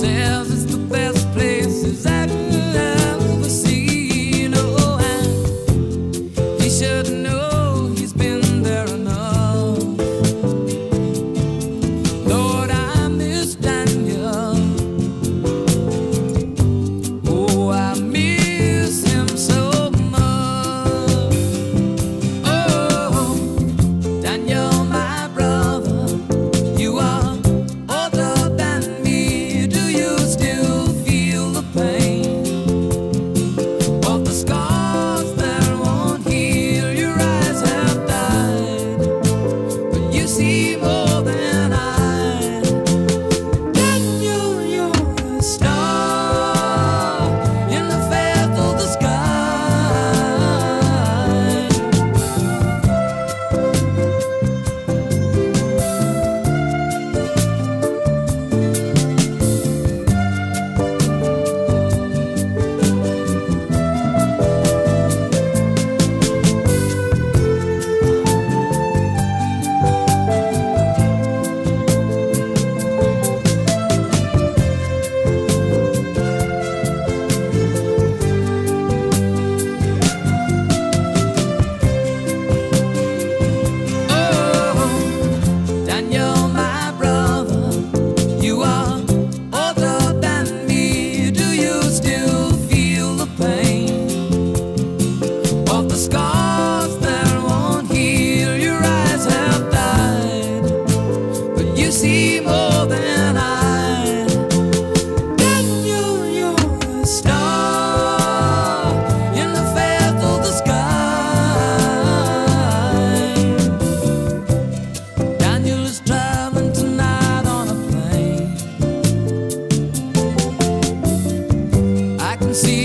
says it's the best place he's ever seen. Oh, and he should know he's been there enough. Lord, I miss Daniel. Oh, I miss him so much. Oh, Daniel, my brother, you are older than me. Do you still feel the pain of the scars that won't heal? Your eyes have died, but you see more than I. Daniel, you're a star in the face of the sky. Daniel, my brother, you are older than me. Do you still feel the pain of the scars that won't heal? Your eyes have died, but you see more than I. Daniel, you're a star in the face of the sky. Daniel is traveling tonight on a plane. I can see